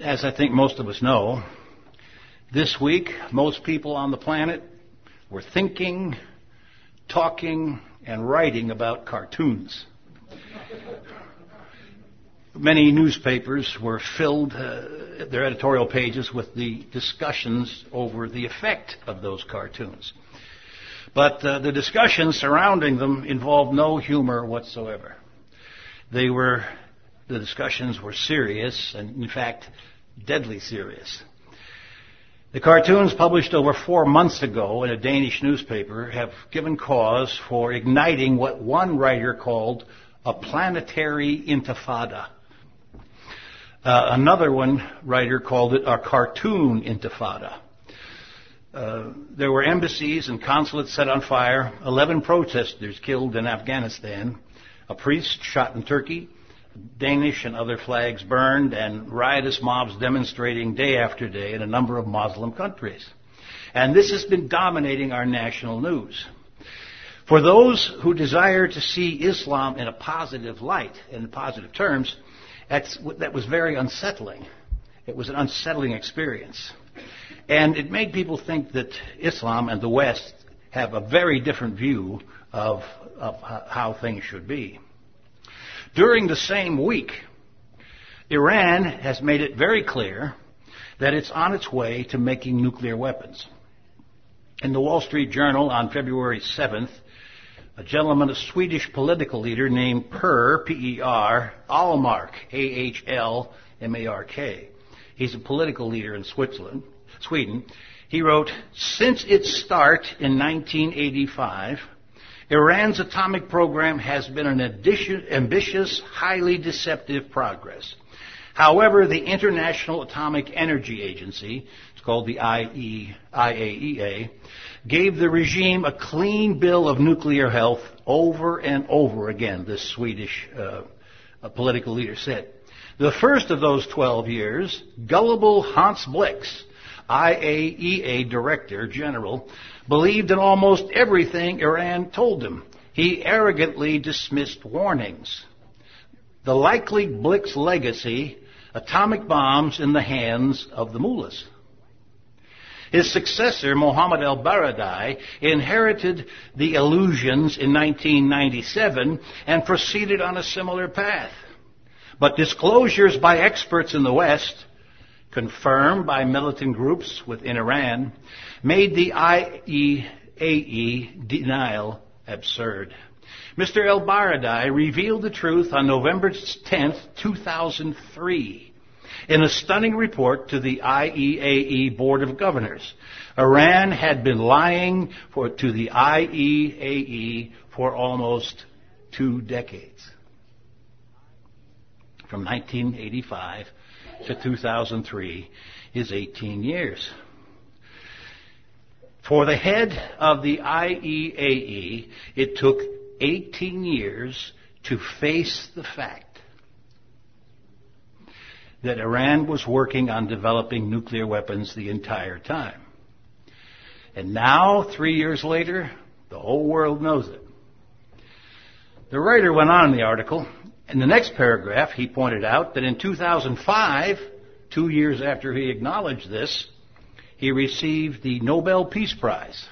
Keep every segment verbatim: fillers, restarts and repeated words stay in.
as I think most of us know, this week most people on the planet were thinking, talking, and writing about cartoons. Many newspapers were filled, uh, their editorial pages, with the discussions over the effect of those cartoons. But uh, the discussions surrounding them involved no humor whatsoever. They were, the discussions were serious, and in fact, deadly serious. The cartoons published over four months ago in a Danish newspaper have given cause for igniting what one writer called a planetary intifada. Uh, another one writer called it a cartoon intifada. Uh, there were embassies and consulates set on fire, eleven protesters killed in Afghanistan, a priest shot in Turkey, Danish and other flags burned, and riotous mobs demonstrating day after day in a number of Muslim countries. And this has been dominating our national news. For those who desire to see Islam in a positive light, in positive terms, that's, that was very unsettling. It was an unsettling experience. And it made people think that Islam and the West have a very different view of, of how things should be. During the same week, Iran has made it very clear that it's on its way to making nuclear weapons. In the Wall Street Journal on February seventh, a gentleman, a Swedish political leader named Per, P E R, Ahlmark, A H L M A R K. He's a political leader in Switzerland, Sweden. He wrote, "Since its start in nineteen eighty-five, Iran's atomic program has been an ambitious, highly deceptive progress. However, the International Atomic Energy Agency, it's called the I A E A, gave the regime a clean bill of nuclear health over and over again," this Swedish uh, political leader said. The first of those twelve years, gullible Hans Blix, I A E A Director General, believed in almost everything Iran told him. He arrogantly dismissed warnings. The likely Blix legacy, atomic bombs in the hands of the mullahs. His successor, Mohammad al-Baradei, inherited the illusions in nineteen ninety-seven and proceeded on a similar path. But disclosures by experts in the West, confirmed by militant groups within Iran, made the I A E A denial absurd. Mister al-Baradei revealed the truth on November tenth, two thousand three, in a stunning report to the I A E A Board of Governors. Iran had been lying for, to the I A E A for almost two decades. From nineteen eighty-five to two thousand three is eighteen years. For the head of the I A E A, it took eighteen years to face the fact that Iran was working on developing nuclear weapons the entire time. And now, three years later, the whole world knows it. The writer went on in the article. In the next paragraph, he pointed out that in two thousand five, two years after he acknowledged this, he received the Nobel Peace Prize.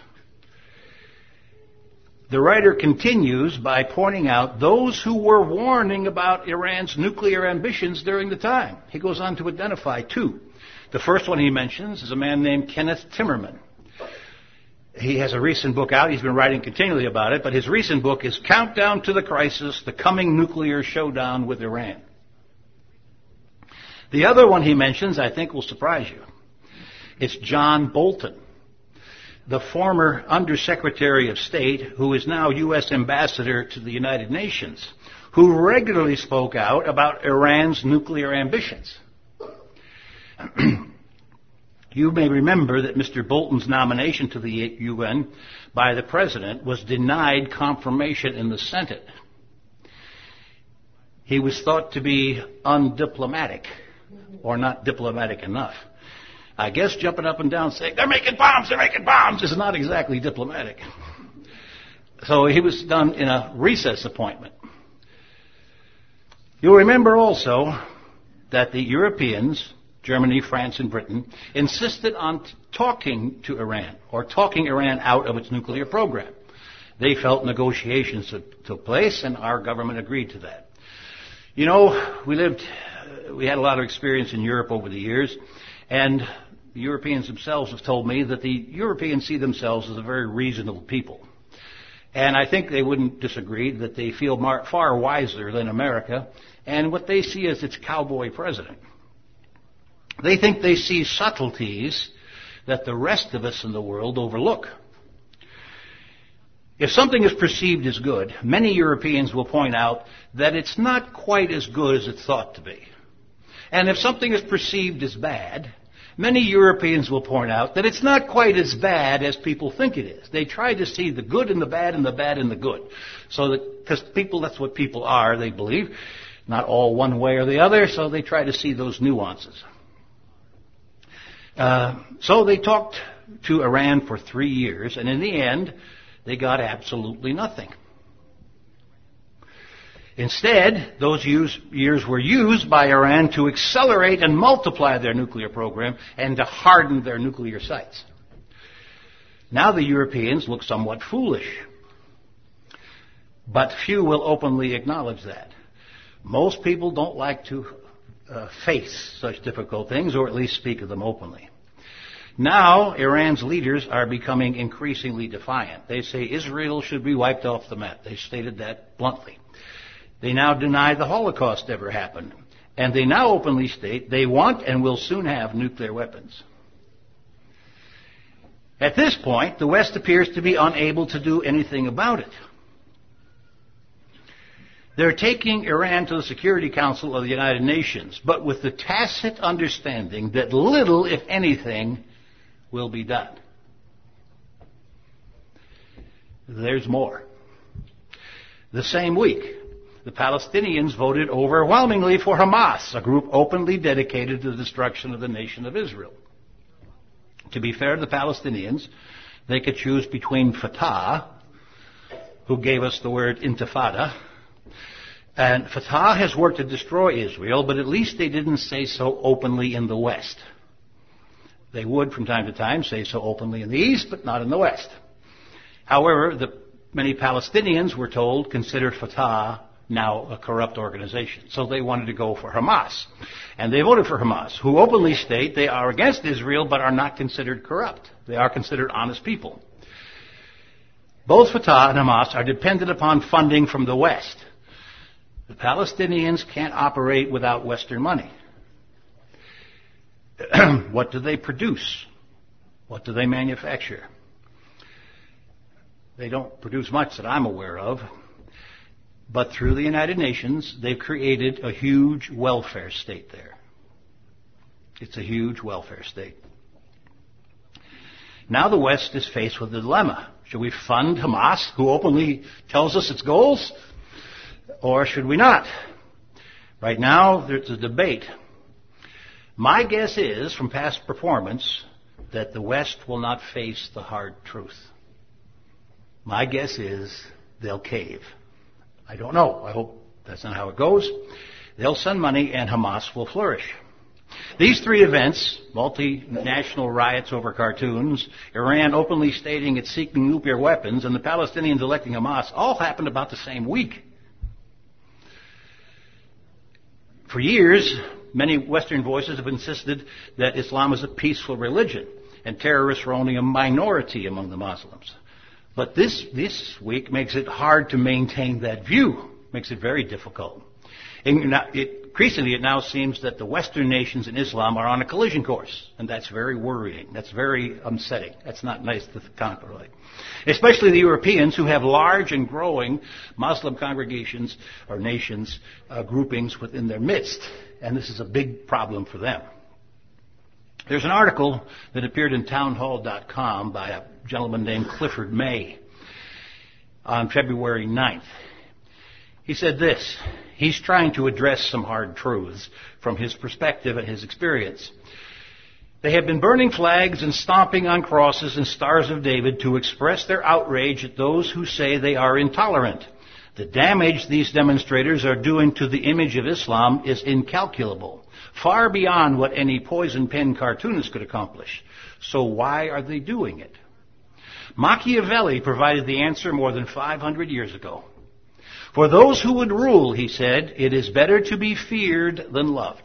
The writer continues by pointing out those who were warning about Iran's nuclear ambitions during the time. He goes on to identify two. The first one he mentions is a man named Kenneth Timmerman. He has a recent book out. He's been writing continually about it, but his recent book is Countdown to the Crisis, The Coming Nuclear Showdown with Iran. The other one he mentions, I think, will surprise you. It's John Bolton, the former Undersecretary of State, who is now U S Ambassador to the United Nations, who regularly spoke out about Iran's nuclear ambitions. You may remember that Mister Bolton's nomination to the U N by the President was denied confirmation in the Senate. He was thought to be undiplomatic, or not diplomatic enough. I guess jumping up and down saying, they're making bombs, they're making bombs, is not exactly diplomatic. So he was done in a recess appointment. You'll remember also that the Europeans Germany, France, and Britain, insisted on t- talking to Iran, or talking Iran out of its nuclear program. They felt negotiations took, took place, and our government agreed to that. You know, we lived, uh, we had a lot of experience in Europe over the years, and the Europeans themselves have told me that the Europeans see themselves as a very reasonable people. And I think they wouldn't disagree that they feel mar- far wiser than America, and what they see as its cowboy president. They think they see subtleties that the rest of us in the world overlook. If something is perceived as good, many Europeans will point out that it's not quite as good as it's thought to be. And if something is perceived as bad, many Europeans will point out that it's not quite as bad as people think it is. They try to see the good in the bad and the bad in the good. So that, because people, that's what people are, they believe. Not all one way or the other, so they try to see those nuances. Uh, so they talked to Iran for three years, and in the end, they got absolutely nothing. Instead, those use, years were used by Iran to accelerate and multiply their nuclear program and to harden their nuclear sites. Now the Europeans look somewhat foolish, but few will openly acknowledge that. Most people don't like to uh, face such difficult things, or at least speak of them openly. Now, Iran's leaders are becoming increasingly defiant. They say Israel should be wiped off the map. They stated that bluntly. They now deny the Holocaust ever happened. And they now openly state they want and will soon have nuclear weapons. At this point, the West appears to be unable to do anything about it. They're taking Iran to the Security Council of the United Nations, but with the tacit understanding that little, if anything, will be done. There's more. The same week, the Palestinians voted overwhelmingly for Hamas, a group openly dedicated to the destruction of the nation of Israel. To be fair to the Palestinians, they could choose between Fatah, who gave us the word intifada, and Fatah has worked to destroy Israel, but at least they didn't say so openly in the West. They would, from time to time, say so openly in the East, but not in the West. However, the many Palestinians, were told, considered Fatah now a corrupt organization. So they wanted to go for Hamas. And they voted for Hamas, who openly state they are against Israel, but are not considered corrupt. They are considered honest people. Both Fatah and Hamas are dependent upon funding from the West. The Palestinians can't operate without Western money. What do they produce? What do they manufacture? They don't produce much that I'm aware of. But through the United Nations, they've created a huge welfare state there. It's a huge welfare state. Now the West is faced with a dilemma. Should we fund Hamas, who openly tells us its goals? Or should we not? Right now, there's a debate. My guess is, from past performance, that the West will not face the hard truth. My guess is they'll cave. I don't know. I hope that's not how it goes. They'll send money and Hamas will flourish. These three events, multinational riots over cartoons, Iran openly stating it's seeking nuclear weapons, and the Palestinians electing Hamas, all happened about the same week. For years, many Western voices have insisted that Islam is a peaceful religion and terrorists are only a minority among the Muslims. But this, this week makes it hard to maintain that view, makes it very difficult. And it, increasingly, it now seems that the Western nations and Islam are on a collision course, and that's very worrying. That's very upsetting. That's not nice to contemplate. Especially the Europeans, who have large and growing Muslim congregations or nations, uh, groupings within their midst, and this is a big problem for them. There's an article that appeared in townhall dot com by a gentleman named Clifford May on February ninth. He said this. He's trying to address some hard truths from his perspective and his experience. They have been burning flags and stomping on crosses and stars of David to express their outrage at those who say they are intolerant. The damage these demonstrators are doing to the image of Islam is incalculable. far beyond what any poison pen cartoonist could accomplish. So why are they doing it? Machiavelli provided the answer more than five hundred years ago. For those who would rule, he said, it is better to be feared than loved.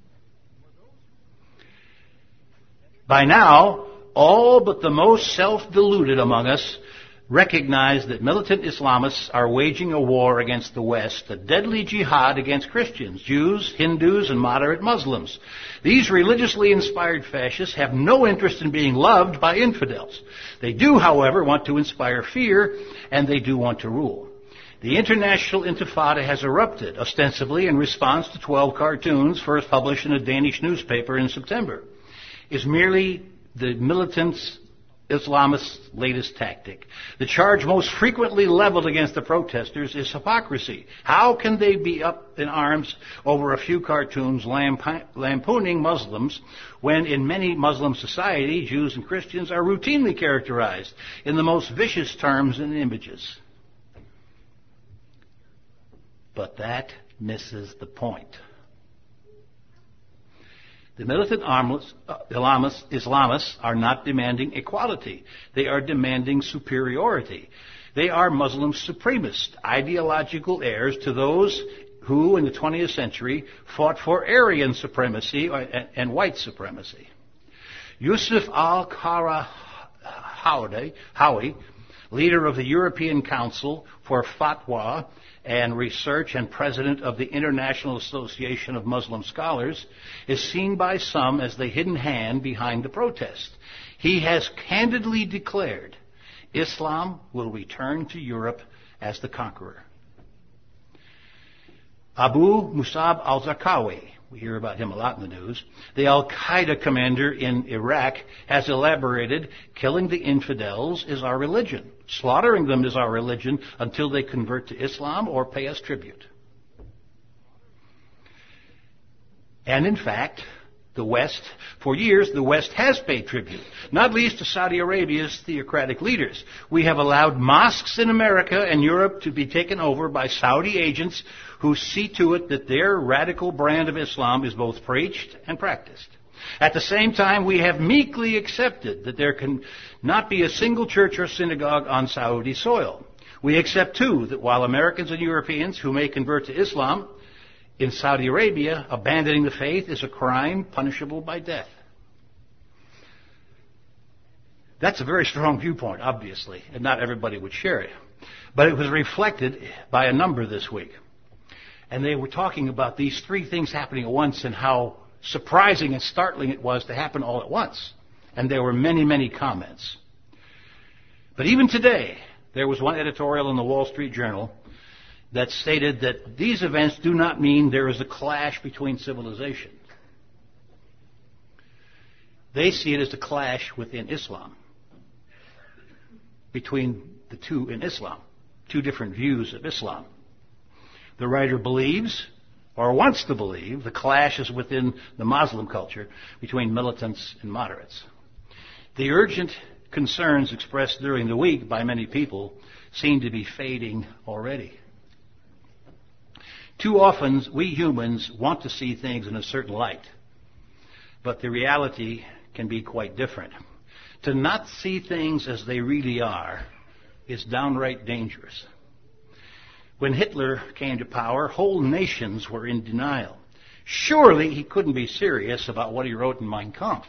By now, all but the most self-deluded among us recognize that militant Islamists are waging a war against the West, a deadly jihad against Christians, Jews, Hindus, and moderate Muslims. These religiously inspired fascists have no interest in being loved by infidels. They do, however, want to inspire fear, and they do want to rule. The international intifada has erupted, ostensibly in response to twelve cartoons first published in a Danish newspaper in September. Is merely the militant Islamist latest tactic. The charge most frequently leveled against the protesters is hypocrisy. How can they be up in arms over a few cartoons lamp- lampooning Muslims when in many Muslim societies, Jews and Christians are routinely characterized in the most vicious terms and images? But that misses the point. The militant Islamists, Islamists are not demanding equality. They are demanding superiority. They are Muslim supremacist, ideological heirs to those who, in the twentieth century, fought for Aryan supremacy and white supremacy. Yusuf al-Qaradawi, leader of the European Council for Fatwa and Research and president of the International Association of Muslim Scholars, is seen by some as the hidden hand behind the protest. He has candidly declared Islam will return to Europe as the conqueror. Abu Musab al-Zarqawi, we hear about him a lot in the news, the Al-Qaeda commander in Iraq, has elaborated, killing the infidels is our religion. Slaughtering them is our religion until they convert to Islam or pay us tribute. And in fact, the West, for years, the West has paid tribute, not least to Saudi Arabia's theocratic leaders. We have allowed mosques in America and Europe to be taken over by Saudi agents who see to it that their radical brand of Islam is both preached and practiced. At the same time, we have meekly accepted that there can not be a single church or synagogue on Saudi soil. We accept, too, that while Americans and Europeans who may convert to Islam in Saudi Arabia, abandoning the faith is a crime punishable by death. That's a very strong viewpoint, obviously, and not everybody would share it. But it was reflected by a number this week. And they were talking about these three things happening at once and how surprising and startling it was to happen all at once. And there were many, many comments. But even today, there was one editorial in the Wall Street Journal that stated that these events do not mean there is a clash between civilizations. They see it as a clash within Islam, between the two in Islam, two different views of Islam. The writer believes, or wants to believe, the clash is within the Muslim culture between militants and moderates. The urgent concerns expressed during the week by many people seem to be fading already. Too often, we humans want to see things in a certain light, but the reality can be quite different. To not see things as they really are is downright dangerous. When Hitler came to power, whole nations were in denial. Surely he couldn't be serious about what he wrote in Mein Kampf.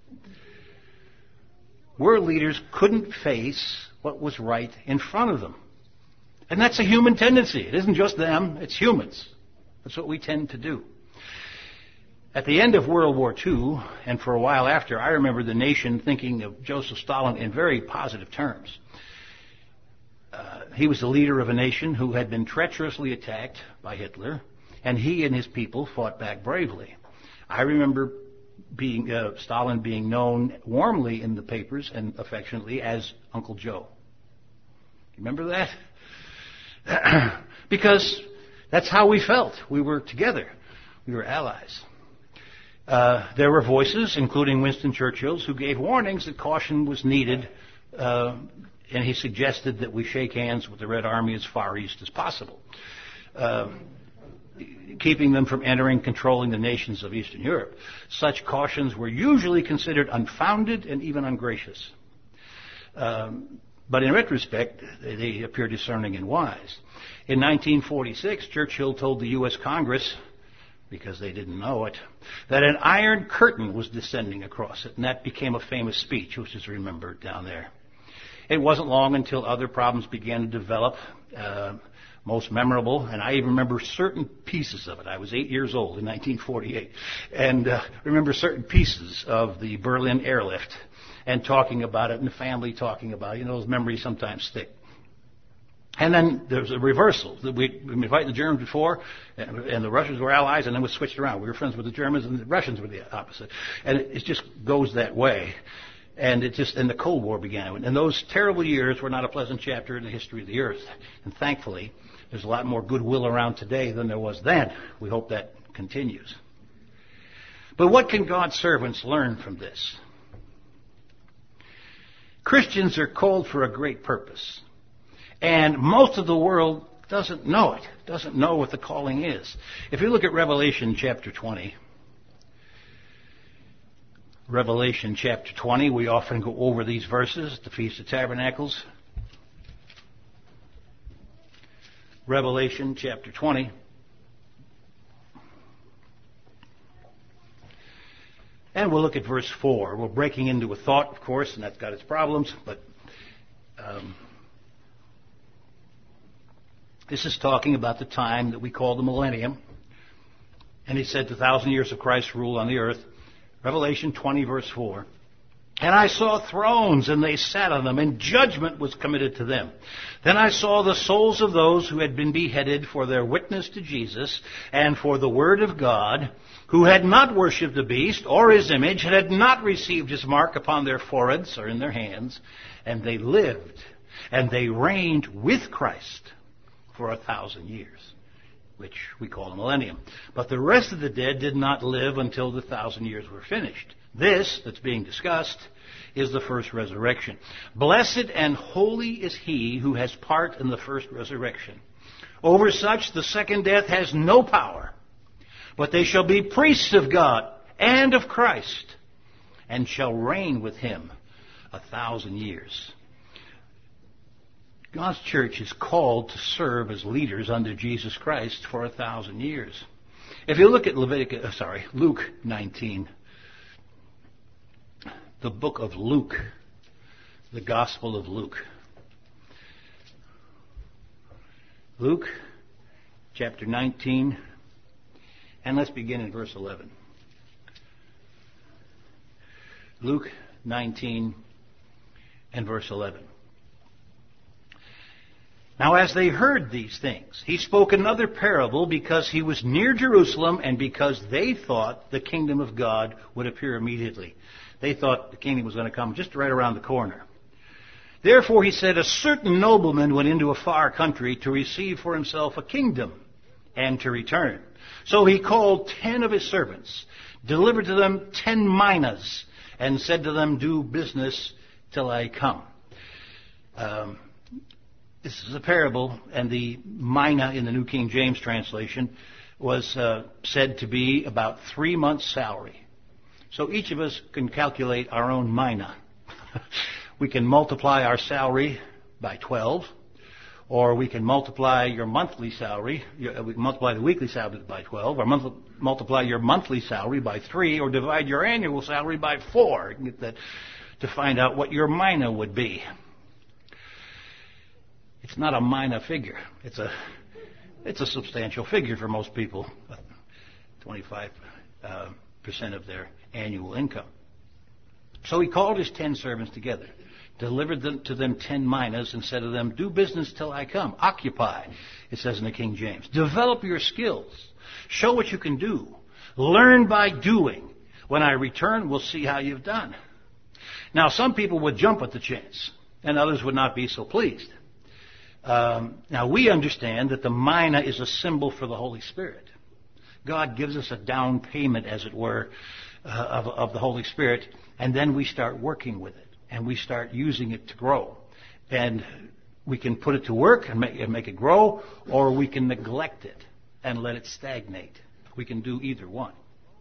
World leaders couldn't face what was right in front of them. And that's a human tendency. It isn't just them, it's humans. That's what we tend to do. At the end of World War Two, and for a while after, I remember the nation thinking of Joseph Stalin in very positive terms. Uh, he was the leader of a nation who had been treacherously attacked by Hitler, and he and his people fought back bravely. I remember being uh, Stalin being known warmly in the papers and affectionately as Uncle Joe. Remember that? Because that's how we felt. We were together. We were allies. Uh, there were voices, including Winston Churchill's, who gave warnings that caution was needed, uh, and he suggested that we shake hands with the Red Army as far east as possible. Uh, keeping them from entering, controlling the nations of Eastern Europe. Such cautions were usually considered unfounded and even ungracious. Um, but in retrospect, they, they appear discerning and wise. In nineteen forty-six, Churchill told the U S Congress, because they didn't know it, that an iron curtain was descending across it, and that became a famous speech, which is remembered down there. It wasn't long until other problems began to develop, uh, most memorable, and I even remember certain pieces of it. I was eight years old in nineteen forty-eight, and uh, remember certain pieces of the Berlin airlift, and talking about it, and the family talking about it. You know, those memories sometimes stick. And then there was a reversal. We'd been fighting the Germans before, and, and the Russians were allies, and then we switched around. We were friends with the Germans, and the Russians were the opposite. And it, it just goes that way. And it just, and the Cold War began. And those terrible years were not a pleasant chapter in the history of the earth. And thankfully, there's a lot more goodwill around today than there was then. We hope that continues. But what can God's servants learn from this? Christians are called for a great purpose. And most of the world doesn't know it, doesn't know what the calling is. If you look at Revelation chapter twenty, Revelation chapter twenty, we often go over these verses at the Feast of Tabernacles. Revelation chapter twenty. And we'll look at verse four. We're breaking into a thought, of course, and that's got its problems, but um, this is talking about the time that we call the millennium. And he said the thousand years of Christ's rule on the earth. Revelation twenty, verse four. And I saw thrones, and they sat on them, and judgment was committed to them. Then I saw the souls of those who had been beheaded for their witness to Jesus and for the word of God, who had not worshipped the beast or his image, and had not received his mark upon their foreheads or in their hands. And they lived, and they reigned with Christ for a thousand years, which we call the millennium. But the rest of the dead did not live until the thousand years were finished. This, that's being discussed, is the first resurrection. Blessed and holy is he who has part in the first resurrection. Over such the second death has no power, but they shall be priests of God and of Christ, and shall reign with him a thousand years. God's church is called to serve as leaders under Jesus Christ for a thousand years. If you look at Leviticus, uh, sorry, Luke nineteen, the book of Luke, the Gospel of Luke. Luke chapter nineteen, and let's begin in verse eleven. Luke nineteen and verse eleven. Now as they heard these things, he spoke another parable because he was near Jerusalem and because they thought the kingdom of God would appear immediately. They thought the kingdom was going to come just right around the corner. Therefore he said, a certain nobleman went into a far country to receive for himself a kingdom and to return. So he called ten of his servants, delivered to them ten minas, and said to them, do business till I come. Um, This is a parable, and the mina in the New King James translation was uh, said to be about three months' salary. So each of us can calculate our own mina. We can multiply our salary by twelve, or we can multiply your monthly salary, we can multiply the weekly salary by twelve, or month, multiply your monthly salary by three, or divide your annual salary by four. You can get that to find out what your mina would be. It's not a minor figure. It's a it's a substantial figure for most people, twenty-five uh, percent of their annual income. So he called his ten servants together, delivered them to them ten minas, and said to them, do business till I come. Occupy, it says in the King James. Develop your skills. Show what you can do. Learn by doing. When I return, we'll see how you've done. Now, some people would jump at the chance, and others would not be so pleased. Um, now, we understand that the mina is a symbol for the Holy Spirit. God gives us a down payment, as it were, uh, of, of the Holy Spirit, and then we start working with it, and we start using it to grow. And we can put it to work and make, and make it grow, or we can neglect it. and let it stagnate. We can do either one.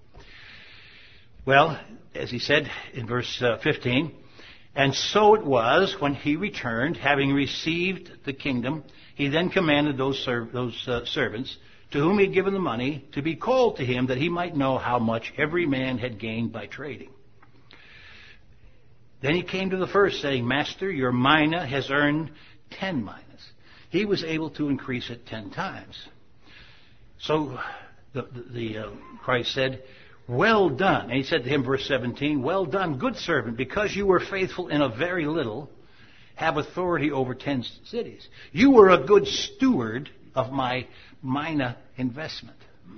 Well, as he said in verse uh, fifteen, and so it was when he returned, having received the kingdom, he then commanded those, serv- those uh, servants to whom he had given the money to be called to him, that he might know how much every man had gained by trading. Then he came to the first, saying, Master, your mina has earned ten minas. He was able to increase it ten times. So the, the, the uh, Christ said, well done. And he said to him, verse seventeen, well done, good servant, because you were faithful in a very little, have authority over ten cities. You were a good steward of my mina investment.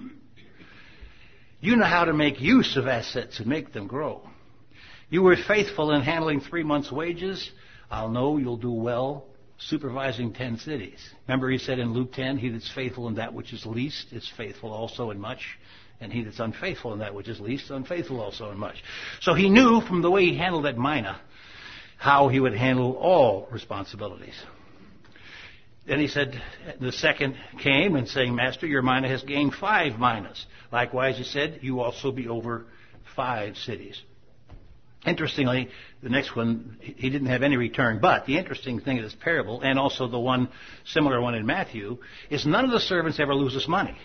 You know how to make use of assets and make them grow. You were faithful in handling three months' wages. I'll know you'll do well supervising ten cities. Remember he said in Luke ten, he that's faithful in that which is least is faithful also in much. And he that's unfaithful in that which is least, unfaithful also in much. So he knew from the way he handled that mina how he would handle all responsibilities. Then he said, the second came and saying, Master, your mina has gained five minas. Likewise, he said, you also be over five cities. Interestingly, the next one, he didn't have any return. But the interesting thing of this parable, and also the one similar one in Matthew, is none of the servants ever loses money.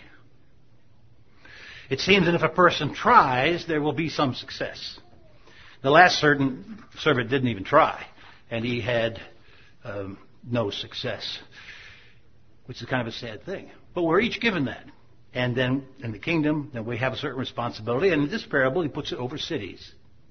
It seems that if a person tries, there will be some success. The last certain servant didn't even try, and he had um, no success, which is kind of a sad thing. But we're each given that. And then in the kingdom, then we have a certain responsibility. And in this parable, he puts it over cities.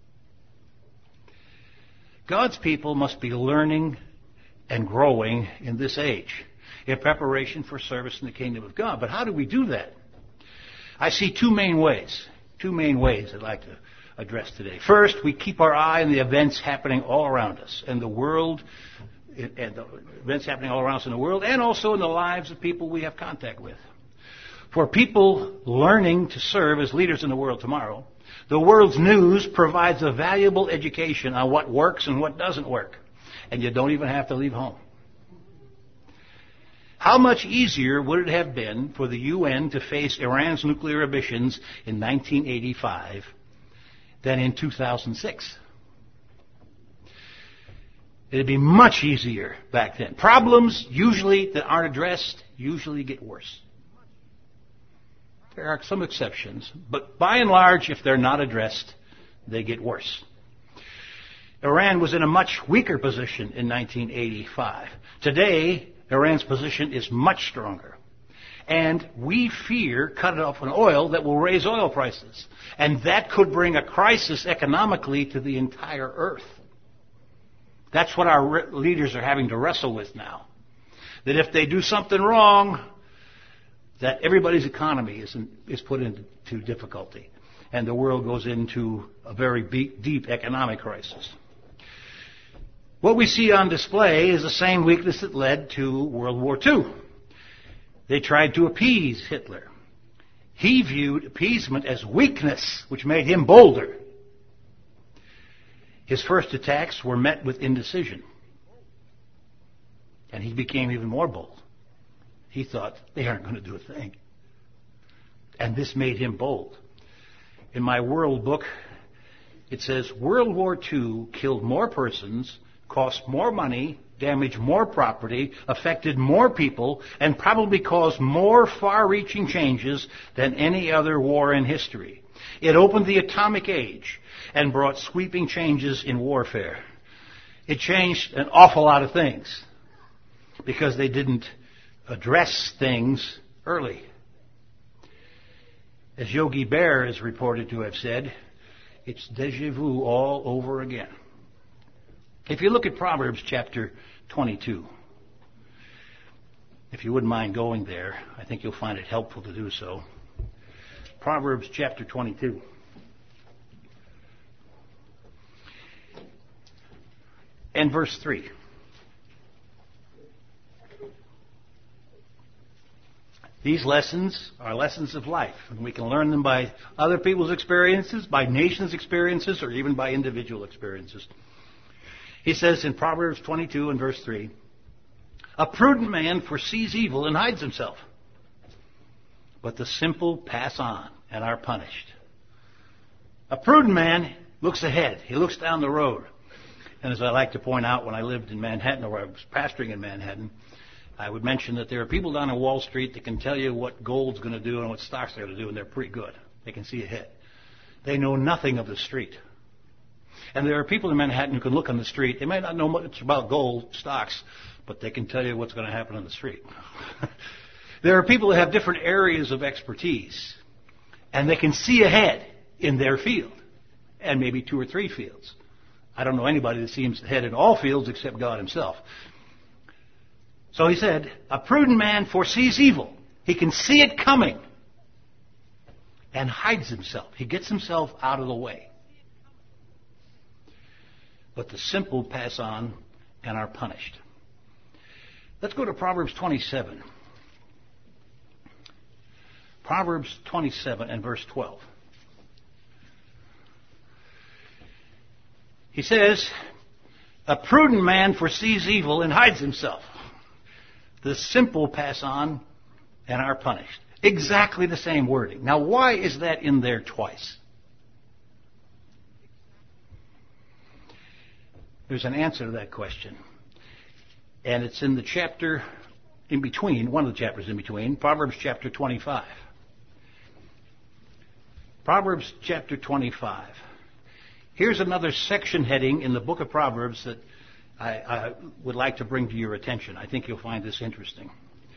God's people must be learning and growing in this age in preparation for service in the kingdom of God. But how do we do that? I see two main ways. Two main ways I'd like to address today. First, we keep our eye on the events happening all around us in the world, and the events happening all around us in the world, and also in the lives of people we have contact with. For people learning to serve as leaders in the world tomorrow, the world's news provides a valuable education on what works and what doesn't work. And you don't even have to leave home. How much easier would it have been for the U N to face Iran's nuclear ambitions in nineteen eighty-five than in two thousand six? It'd be much easier back then. Problems usually that aren't addressed usually get worse. There are some exceptions, but by and large, if they're not addressed, they get worse. Iran was in a much weaker position in nineteen eighty-five. Today, Iran's position is much stronger. And we fear cut off an oil that will raise oil prices. And that could bring a crisis economically to the entire earth. That's what our re- leaders are having to wrestle with now. That if they do something wrong, that everybody's economy is, in, is put into difficulty. And the world goes into a very deep, deep economic crisis. What we see on display is the same weakness that led to World War Two. They tried to appease Hitler. He viewed appeasement as weakness, which made him bolder. His first attacks were met with indecision. And he became even more bold. He thought, they aren't going to do a thing. And this made him bold. In my World book, it says, World War Two killed more persons, cost more money, damaged more property, affected more people, and probably caused more far-reaching changes than any other war in history. It opened the atomic age and brought sweeping changes in warfare. It changed an awful lot of things because they didn't address things early. As Yogi Bear is reported to have said, it's déjà vu all over again. If you look at Proverbs chapter twenty-two, if you wouldn't mind going there, I think you'll find it helpful to do so. Proverbs chapter twenty-two. And verse three. These lessons are lessons of life, and we can learn them by other people's experiences, by nations' experiences, or even by individual experiences. He says in Proverbs twenty-two and verse three, a prudent man foresees evil and hides himself, but the simple pass on and are punished. A prudent man looks ahead. He looks down the road. And as I like to point out, when I lived in Manhattan, or I was pastoring in Manhattan, I would mention that there are people down on Wall Street that can tell you what gold's going to do and what stocks are going to do, and they're pretty good. They can see ahead. They know nothing of the street. And there are people in Manhattan who can look on the street. They may not know much about gold, stocks, but they can tell you what's going to happen on the street. There are people that have different areas of expertise, and they can see ahead in their field, and maybe two or three fields. I don't know anybody that seems ahead in all fields except God himself. So he said, a prudent man foresees evil. He can see it coming and hides himself. He gets himself out of the way. But the simple pass on and are punished. Let's go to Proverbs twenty-seven. Proverbs twenty-seven and verse twelve. He says, a prudent man foresees evil and hides himself. The simple pass on and are punished. Exactly the same wording. Now, why is that in there twice? There's an answer to that question. And it's in the chapter in between, one of the chapters in between, Proverbs chapter twenty-five. Proverbs chapter twenty-five. Here's another section heading in the book of Proverbs that I, I would like to bring to your attention. I think you'll find this interesting.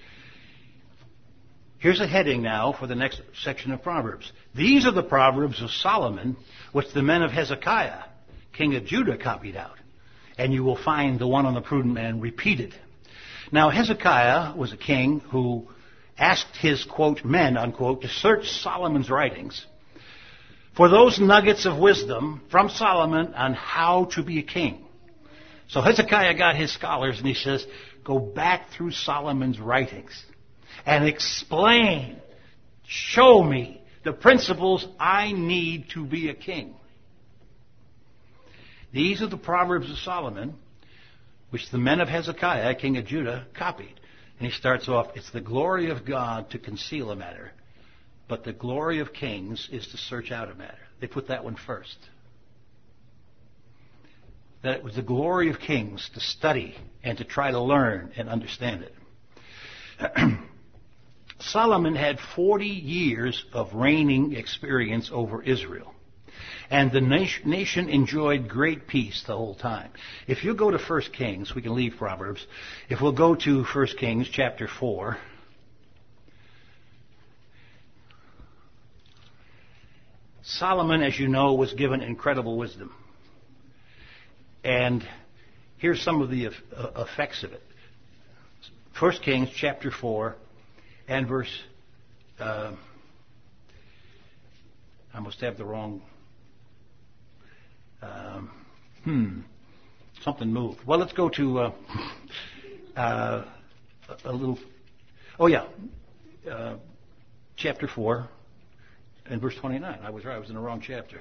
Here's a heading now for the next section of Proverbs. These are the Proverbs of Solomon, which the men of Hezekiah, king of Judah, copied out. And you will find the one on the prudent man repeated. Now, Hezekiah was a king who asked his, quote, men, unquote, to search Solomon's writings for those nuggets of wisdom from Solomon on how to be a king. So Hezekiah got his scholars and he says, go back through Solomon's writings and explain, show me the principles I need to be a king. These are the Proverbs of Solomon, which the men of Hezekiah, king of Judah, copied. And he starts off, it's the glory of God to conceal a matter, but the glory of kings is to search out a matter. They put that one first. That it was the glory of kings to study and to try to learn and understand it. Solomon had forty years of reigning experience over Israel. And the nation enjoyed great peace the whole time. If you go to First Kings, we can leave Proverbs. If we'll go to First Kings chapter four. Solomon, as you know, was given incredible wisdom. And here's some of the effects of it. First Kings chapter four and verse... Uh, I must have the wrong... Um, hmm. Something moved. Well, let's go to uh, uh, a little... Oh, yeah. Uh, chapter four and verse twenty-nine. I was right. I was in the wrong chapter.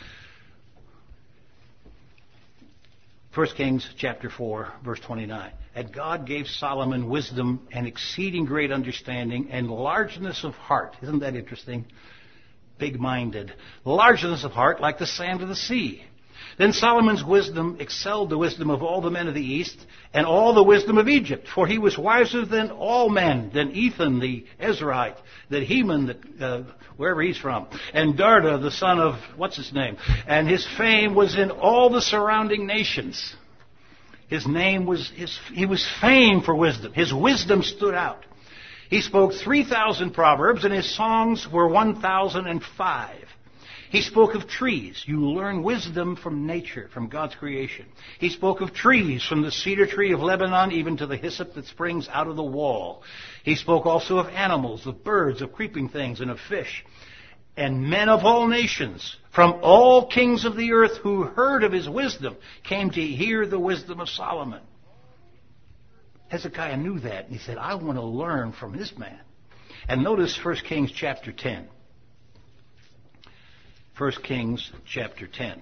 First Kings chapter four, verse twenty-nine. And God gave Solomon wisdom and exceeding great understanding and largeness of heart. Isn't that interesting? Big-minded. Largeness of heart like the sand of the sea. Then Solomon's wisdom excelled the wisdom of all the men of the east and all the wisdom of Egypt. For he was wiser than all men, than Ethan the Ezrahite, than Heman, the, uh, wherever he's from, and Darda, the son of, what's his name? And his fame was in all the surrounding nations. His name was, his, he was famed for wisdom. His wisdom stood out. He spoke three thousand proverbs, and his songs were one thousand five. He spoke of trees. You learn wisdom from nature, from God's creation. He spoke of trees, from the cedar tree of Lebanon even to the hyssop that springs out of the wall. He spoke also of animals, of birds, of creeping things, and of fish. And men of all nations, from all kings of the earth who heard of his wisdom, came to hear the wisdom of Solomon. Hezekiah knew that, and he said, I want to learn from this man. And notice First Kings chapter ten. First Kings chapter ten.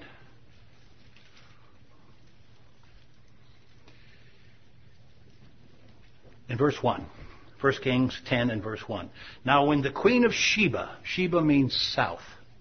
In verse one. First Kings ten and verse one. Now when the queen of Sheba, Sheba means south.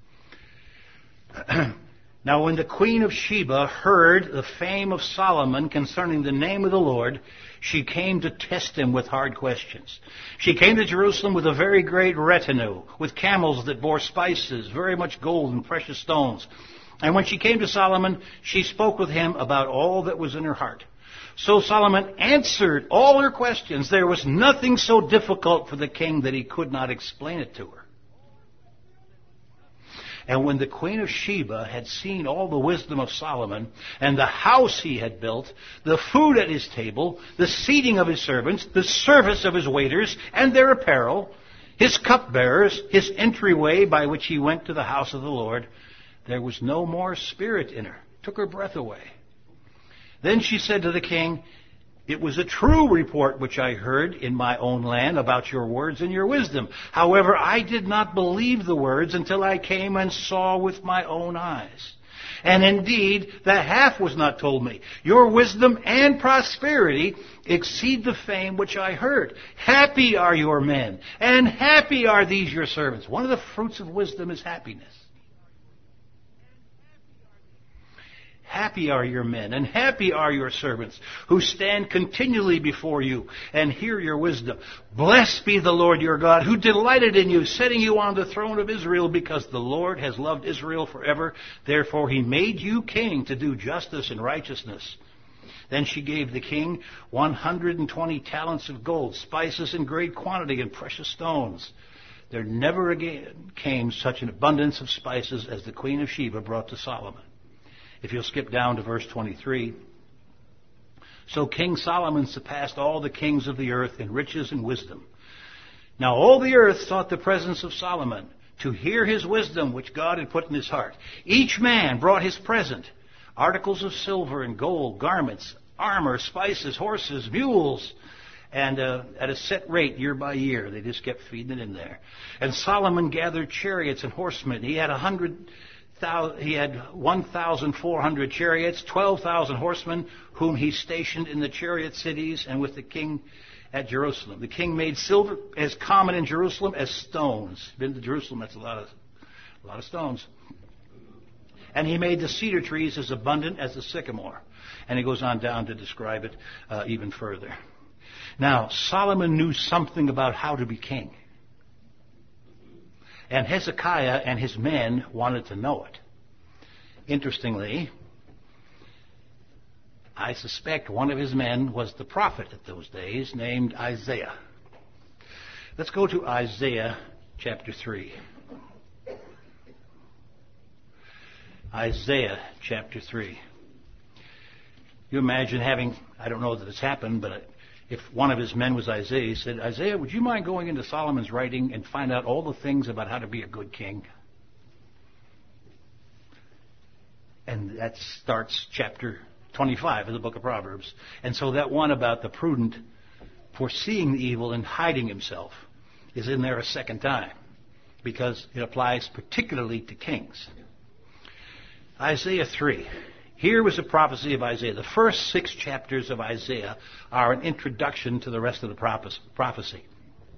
Now when the queen of Sheba heard the fame of Solomon concerning the name of the Lord, she came to test him with hard questions. She came to Jerusalem with a very great retinue, with camels that bore spices, very much gold and precious stones. And when she came to Solomon, she spoke with him about all that was in her heart. So Solomon answered all her questions. There was nothing so difficult for the king that he could not explain it to her. And when the queen of Sheba had seen all the wisdom of Solomon, and the house he had built, the food at his table, the seating of his servants, the service of his waiters, and their apparel, his cupbearers, his entryway by which he went to the house of the Lord, there was no more spirit in her. Took her breath away. Then she said to the king, "It was a true report which I heard in my own land about your words and your wisdom. However, I did not believe the words until I came and saw with my own eyes. And indeed, the half was not told me. Your wisdom and prosperity exceed the fame which I heard. Happy are your men, and happy are these your servants." One of the fruits of wisdom is happiness. Happy are your men, and happy are your servants, who stand continually before you and hear your wisdom. Blessed be the Lord your God, who delighted in you, setting you on the throne of Israel, because the Lord has loved Israel forever. Therefore he made you king to do justice and righteousness. Then she gave the king one hundred twenty talents of gold, spices in great quantity, and precious stones. There never again came such an abundance of spices as the queen of Sheba brought to Solomon. If you'll skip down to verse twenty-three. So King Solomon surpassed all the kings of the earth in riches and wisdom. Now all the earth sought the presence of Solomon, to hear his wisdom which God had put in his heart. Each man brought his present, articles of silver and gold, garments, armor, spices, horses, mules, and uh, at a set rate year by year. They just kept feeding it in there. And Solomon gathered chariots and horsemen. He had a hundred... He had one thousand four hundred chariots, twelve thousand horsemen, whom he stationed in the chariot cities and with the king at Jerusalem. The king made silver as common in Jerusalem as stones. Been to Jerusalem, that's a lot of, a lot of stones. And he made the cedar trees as abundant as the sycamore. And he goes on down to describe it uh, even further. Now, Solomon knew something about how to be king. And Hezekiah and his men wanted to know it. Interestingly, I suspect one of his men was the prophet at those days named Isaiah. Let's go to Isaiah chapter three. Isaiah chapter three. You imagine having, I don't know that it's happened, but if one of his men was Isaiah, he said, "Isaiah, would you mind going into Solomon's writing and find out all the things about how to be a good king?" And that starts chapter twenty-five of the book of Proverbs. And so that one about the prudent foreseeing the evil and hiding himself is in there a second time, because it applies particularly to kings. Isaiah three. Here was a prophecy of Isaiah. The first six chapters of Isaiah are an introduction to the rest of the prophecy.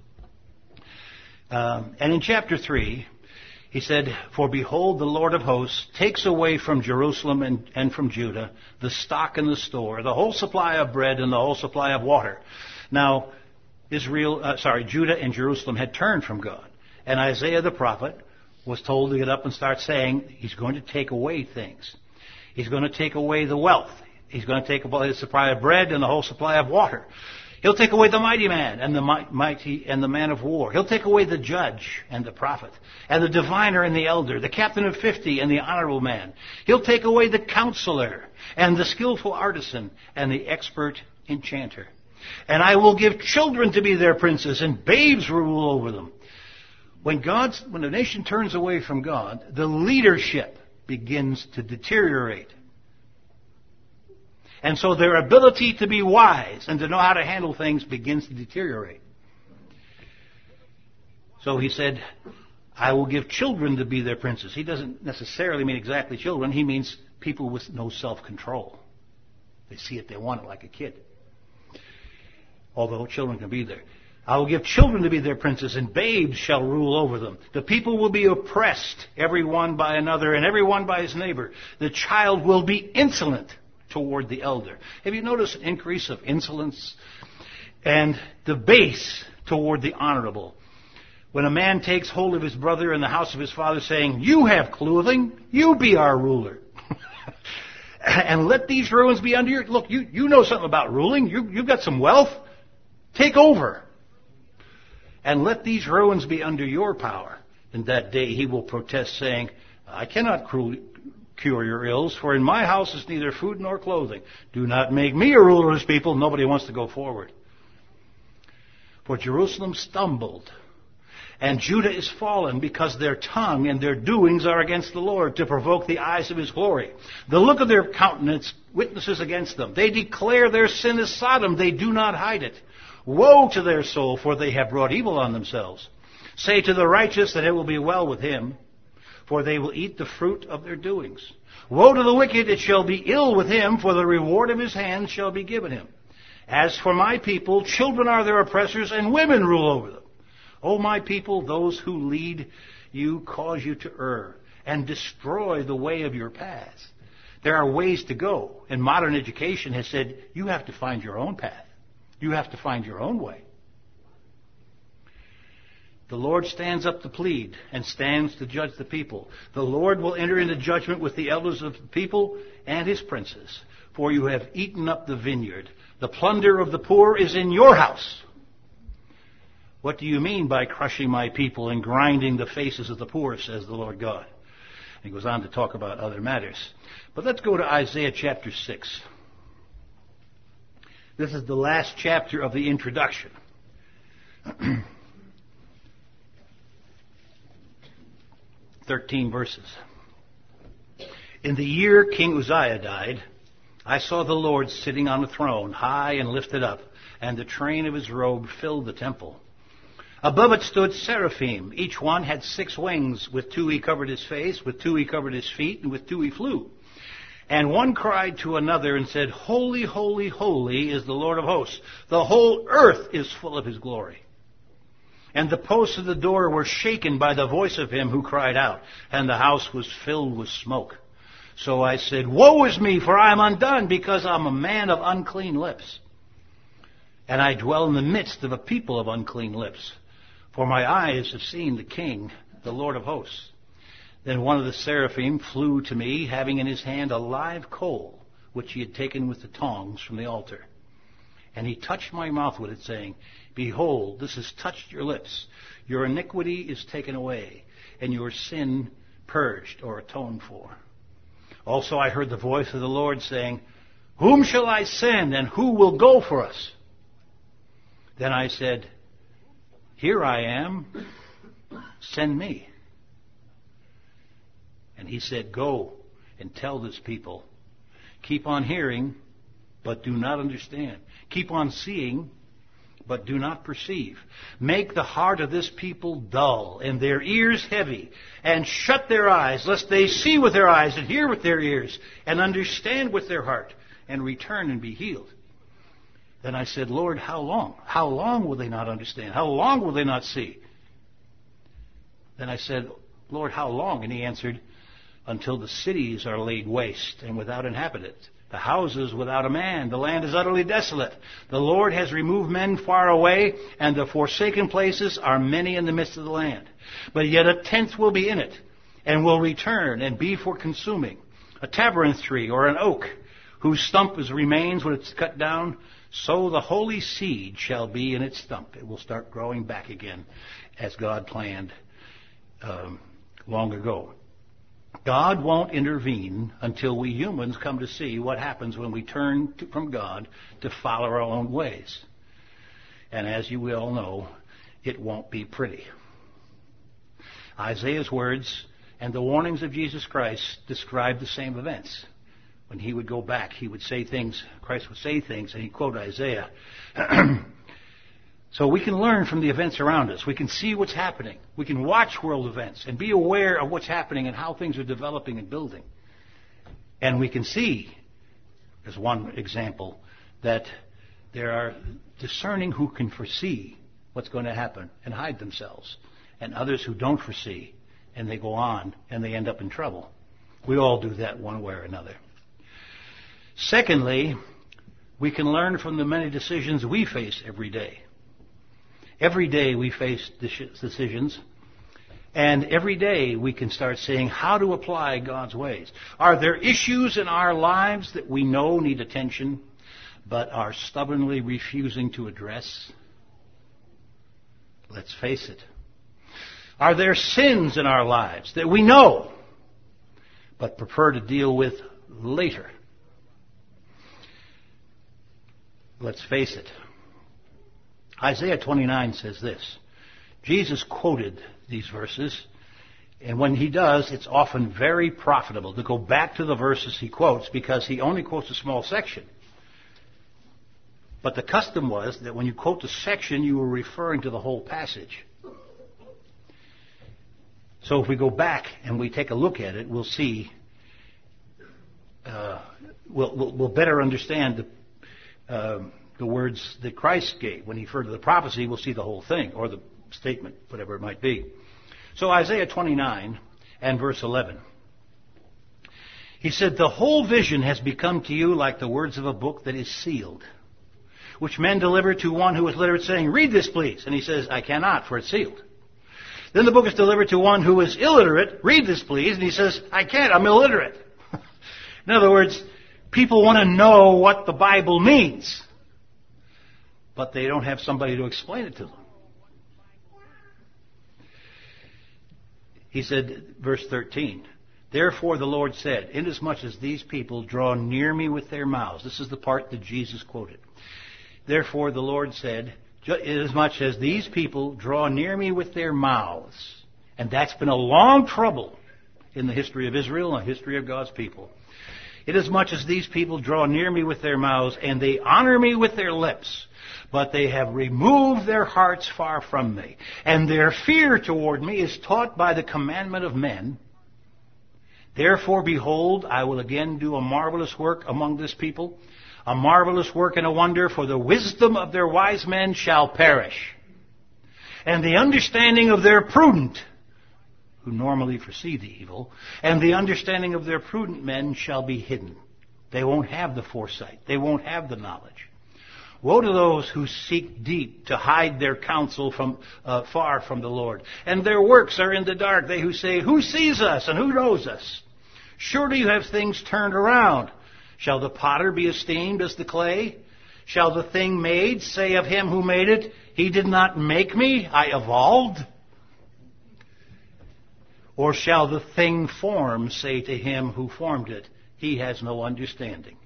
Um, and in chapter three, he said, "For behold, the Lord of hosts takes away from Jerusalem and, and from Judah the stock and the store, the whole supply of bread and the whole supply of water." Now, Israel, uh, sorry, Judah and Jerusalem had turned from God. And Isaiah the prophet was told to get up and start saying he's going to take away things. He's going to take away the wealth. He's going to take away the supply of bread and the whole supply of water. He'll take away the mighty man and the mighty and the man of war. He'll take away the judge and the prophet and the diviner and the elder, the captain of fifty and the honorable man. He'll take away the counselor and the skillful artisan and the expert enchanter. And I will give children to be their princes, and babes will rule over them. When God's, when a nation turns away from God, the leadership begins to deteriorate. And so their ability to be wise and to know how to handle things begins to deteriorate. So he said, I will give children to be their princes. He doesn't necessarily mean exactly children. He means people with no self-control. They see it, they want it like a kid. Although children can be there. I will give children to be their princes, and babes shall rule over them. The people will be oppressed, every one by another, and every one by his neighbor. The child will be insolent toward the elder. Have you noticed an increase of insolence? And the base toward the honorable. When a man takes hold of his brother in the house of his father, saying, "You have clothing, you be our ruler." And let these ruins be under your... Look, you, you know something about ruling. You, you've got some wealth. Take over. And let these ruins be under your power. In that day he will protest, saying, "I cannot cure your ills, for in my house is neither food nor clothing. Do not make me a ruler of his people." Nobody wants to go forward. For Jerusalem stumbled, and Judah is fallen, because their tongue and their doings are against the Lord, to provoke the eyes of his glory. The look of their countenance witnesses against them. They declare their sin is Sodom. They do not hide it. Woe to their soul, for they have brought evil on themselves. Say to the righteous that it will be well with him, for they will eat the fruit of their doings. Woe to the wicked, it shall be ill with him, for the reward of his hands shall be given him. As for my people, children are their oppressors, and women rule over them. O my people, those who lead you cause you to err, and destroy the way of your paths. There are ways to go, and modern education has said, you have to find your own path. You have to find your own way. The Lord stands up to plead and stands to judge the people. The Lord will enter into judgment with the elders of the people and his princes. For you have eaten up the vineyard. The plunder of the poor is in your house. What do you mean by crushing my people and grinding the faces of the poor, says the Lord God? And he goes on to talk about other matters. But let's go to Isaiah chapter six. This is the last chapter of the introduction. Thirteen verses. In the year King Uzziah died, I saw the Lord sitting on a throne, high and lifted up, and the train of his robe filled the temple. Above it stood seraphim. Each one had six wings. With two he covered his face, with two he covered his feet, and with two he flew. And one cried to another and said, Holy, holy, holy is the Lord of hosts. The whole earth is full of his glory. And the posts of the door were shaken by the voice of him who cried out, and the house was filled with smoke. So I said, Woe is me, for I am undone, because I am a man of unclean lips. And I dwell in the midst of a people of unclean lips. For my eyes have seen the King, the Lord of hosts. Then one of the seraphim flew to me, having in his hand a live coal, which he had taken with the tongs from the altar. And he touched my mouth with it, saying, Behold, this has touched your lips. Your iniquity is taken away, and your sin purged or atoned for. Also I heard the voice of the Lord saying, Whom shall I send, and who will go for us? Then I said, Here I am, send me. And he said, Go and tell this people, keep on hearing, but do not understand. Keep on seeing, but do not perceive. Make the heart of this people dull, and their ears heavy, and shut their eyes, lest they see with their eyes, and hear with their ears, and understand with their heart, and return and be healed. Then I said, Lord, how long? How long will they not understand? How long will they not see? Then I said, Lord, how long? And he answered, Until the cities are laid waste and without inhabitants, the houses without a man, the land is utterly desolate. The Lord has removed men far away, and the forsaken places are many in the midst of the land. But yet a tenth will be in it, and will return and be for consuming. A tabernacle tree or an oak, whose stump is remains when it's cut down, so the holy seed shall be in its stump. It will start growing back again, as God planned um, long ago. God won't intervene until we humans come to see what happens when we turn to, from God to follow our own ways. And as you all know, it won't be pretty. Isaiah's words and the warnings of Jesus Christ describe the same events. When he would go back, he would say things, Christ would say things, and he'd quote Isaiah. So we can learn from the events around us. We can see what's happening. We can watch world events and be aware of what's happening and how things are developing and building. And we can see, as one example, that there are discerning who can foresee what's going to happen and hide themselves. And others who don't foresee, and they go on, and they end up in trouble. We all do that one way or another. Secondly, we can learn from the many decisions we face every day. Every day we face decisions, and every day we can start seeing how to apply God's ways. Are there issues in our lives that we know need attention, but are stubbornly refusing to address? Let's face it. Are there sins in our lives that we know, but prefer to deal with later? Let's face it. Isaiah twenty-nine says this. Jesus quoted these verses, and when he does, it's often very profitable to go back to the verses he quotes because he only quotes a small section. But the custom was that when you quote the section, you were referring to the whole passage. So if we go back and we take a look at it, we'll see, uh, we'll, we'll, we'll better understand the, uh, the words that Christ gave. When he referred to the prophecy, we'll see the whole thing, or the statement, whatever it might be. So Isaiah twenty-nine and verse eleven. He said, "The whole vision has become to you like the words of a book that is sealed, which men deliver to one who is literate, saying, 'Read this, please.' And he says, 'I cannot, for it's sealed.' Then the book is delivered to one who is illiterate. 'Read this, please.' And he says, 'I can't, I'm illiterate.'" In other words, people want to know what the Bible means, but they don't have somebody to explain it to them. He said, verse thirteen, "Therefore the Lord said, inasmuch as these people draw near me with their mouths." This is the part that Jesus quoted. "Therefore the Lord said, inasmuch as these people draw near me with their mouths," and that's been a long trouble in the history of Israel and the history of God's people. "Inasmuch as these people draw near me with their mouths, and they honor me with their lips, but they have removed their hearts far from me, and their fear toward me is taught by the commandment of men. Therefore, behold, I will again do a marvelous work among this people, a marvelous work and a wonder, for the wisdom of their wise men shall perish, and the understanding of their prudent," who normally foresee the evil, "and the understanding of their prudent men shall be hidden." They won't have the foresight. They won't have the knowledge. "Woe to those who seek deep to hide their counsel from uh, far from the Lord. And their works are in the dark. They who say, 'Who sees us and who knows us?' Surely you have things turned around. Shall the potter be esteemed as the clay? Shall the thing made say of him who made it, 'He did not make me, I evolved'? Or shall the thing formed say to him who formed it, 'He has no understanding'?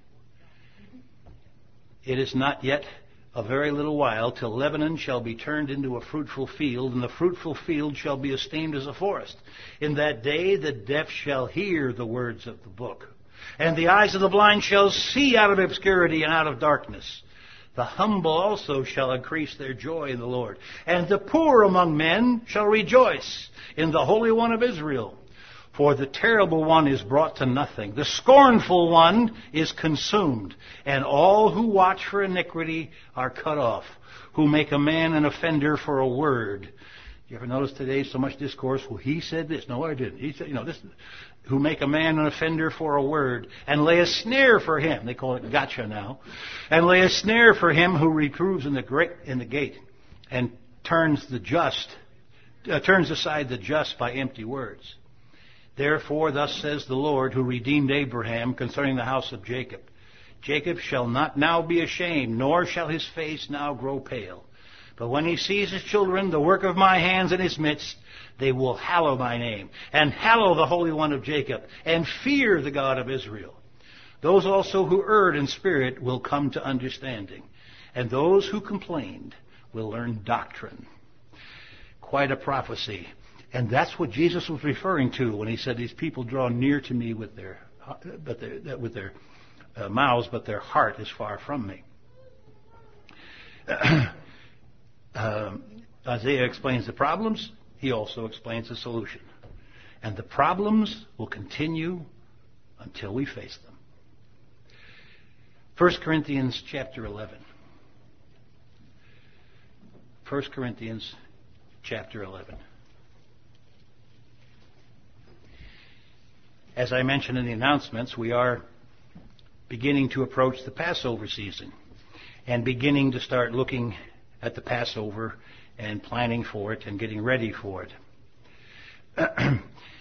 It is not yet a very little while till Lebanon shall be turned into a fruitful field, and the fruitful field shall be esteemed as a forest. In that day the deaf shall hear the words of the book, and the eyes of the blind shall see out of obscurity and out of darkness. The humble also shall increase their joy in the Lord, and the poor among men shall rejoice in the Holy One of Israel. For the terrible one is brought to nothing. The scornful one is consumed. And all who watch for iniquity are cut off, who make a man an offender for a word." You ever notice today so much discourse? Well, he said this. No, I didn't. He said, you know, this. Who make a man an offender for a word, and lay a snare for him. They call it gotcha now. And lay a snare for him who reproves in the great, in the gate, and turns the just, uh, turns aside the just by empty words. Therefore, thus says the Lord, who redeemed Abraham concerning the house of Jacob, Jacob shall not now be ashamed, nor shall his face now grow pale. But when he sees his children, the work of my hands in his midst, they will hallow my name, and hallow the Holy One of Jacob, and fear the God of Israel. Those also who erred in spirit will come to understanding, and those who complained will learn doctrine. Quite a prophecy. And that's what Jesus was referring to when he said, "These people draw near to me with their, but their, with their uh, mouths, but their heart is far from me." um, Isaiah explains the problems. He also explains the solution. And the problems will continue until we face them. First Corinthians chapter eleven. First Corinthians chapter eleven. As I mentioned in the announcements, we are beginning to approach the Passover season and beginning to start looking at the Passover and planning for it and getting ready for it.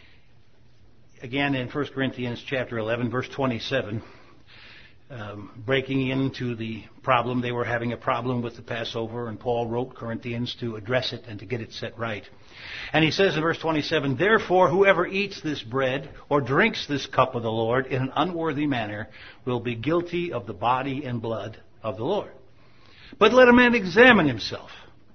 Again, in First Corinthians chapter eleven, verse twenty-seven, um, breaking into the problem, they were having a problem with the Passover, and Paul wrote Corinthians to address it and to get it set right. And he says in verse twenty-seven, "Therefore, whoever eats this bread or drinks this cup of the Lord in an unworthy manner will be guilty of the body and blood of the Lord. But let a man examine himself,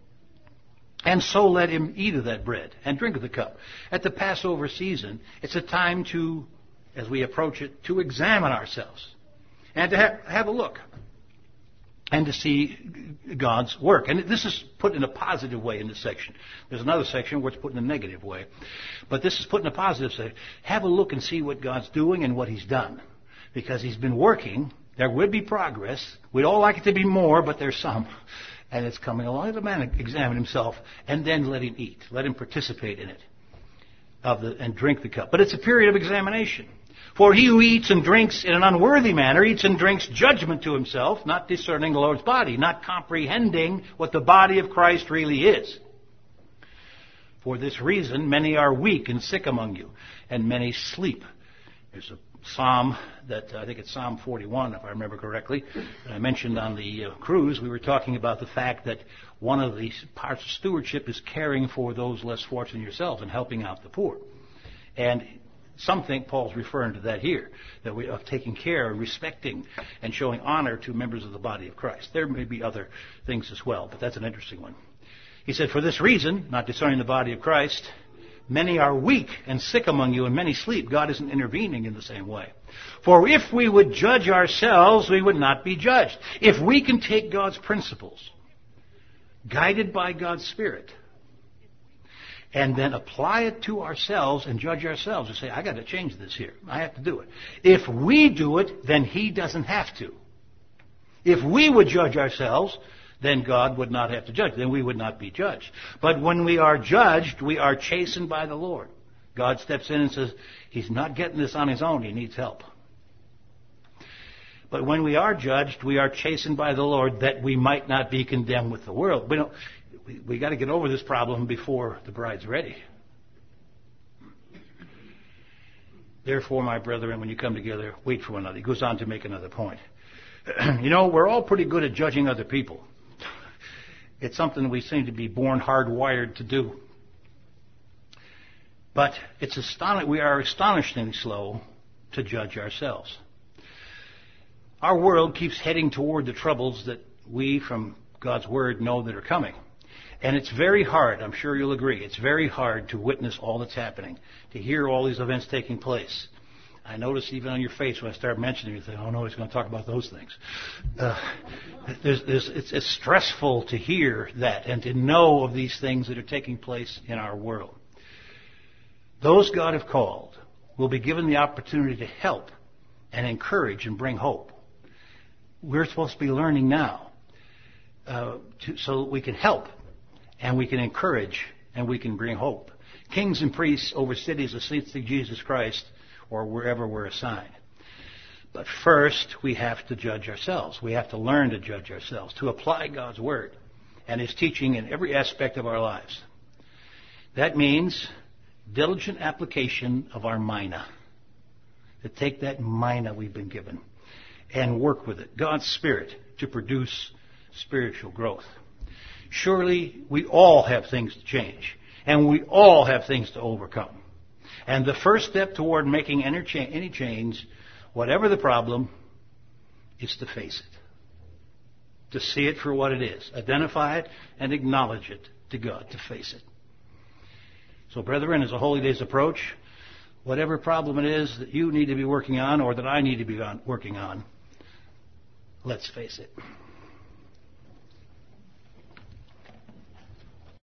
and so let him eat of that bread and drink of the cup." At the Passover season, it's a time to, as we approach it, to examine ourselves and to have, have a look and to see God's work. And this is put in a positive way in this section. There's another section where it's put in a negative way. But this is put in a positive way. Have a look and see what God's doing and what He's done. Because He's been working. There will be progress. We'd all like it to be more, but there's some. And it's coming along. Let a man examine himself and then let him eat. Let him participate in it of the, and drink the cup. But it's a period of examination. For he who eats and drinks in an unworthy manner eats and drinks judgment to himself, not discerning the Lord's body, not comprehending what the body of Christ really is. For this reason, many are weak and sick among you, and many sleep. There's a psalm that, I think it's Psalm forty-one, if I remember correctly, that I mentioned on the uh, cruise. We were talking about the fact that one of the parts of stewardship is caring for those less fortunate yourselves and helping out the poor. And some think Paul's referring to that here, that we are taking care, respecting, and showing honor to members of the body of Christ. There may be other things as well, but that's an interesting one. He said, "For this reason, not discerning the body of Christ, many are weak and sick among you, and many sleep." God isn't intervening in the same way. "For if we would judge ourselves, we would not be judged." If we can take God's principles, guided by God's Spirit, and then apply it to ourselves and judge ourselves and say, "I got to change this here. I have to do it." If we do it, then He doesn't have to. If we would judge ourselves, then God would not have to judge. Then we would not be judged. But when we are judged, we are chastened by the Lord. God steps in and says, he's not getting this on his own. He needs help. But when we are judged, we are chastened by the Lord that we might not be condemned with the world. We don't, we, we got to get over this problem before the bride's ready. Therefore, my brethren, when you come together, wait for one another. He goes on to make another point. You know, we're all pretty good at judging other people. It's something we seem to be born hardwired to do. But it's aston- we are astonishingly slow to judge ourselves. Our world keeps heading toward the troubles that we, from God's Word, know that are coming. And it's very hard, I'm sure you'll agree, it's very hard to witness all that's happening, to hear all these events taking place. I notice even on your face when I start mentioning it, you think, oh no, he's going to talk about those things. Uh, there's, there's, it's, it's stressful to hear that and to know of these things that are taking place in our world. Those God have called will be given the opportunity to help and encourage and bring hope. We're supposed to be learning now uh, to, so that we can help and we can encourage and we can bring hope. Kings and priests over cities of Jesus Christ or wherever we're assigned. But first, we have to judge ourselves. We have to learn to judge ourselves, to apply God's Word and His teaching in every aspect of our lives. That means diligent application of our mina. To take that mina we've been given and work with it, God's Spirit, to produce spiritual growth. Surely we all have things to change, and we all have things to overcome. And the first step toward making any change, whatever the problem, is to face it. To see it for what it is. Identify it and acknowledge it to God, to face it. So, brethren, as a Holy Days approach, whatever problem it is that you need to be working on or that I need to be on, working on, let's face it.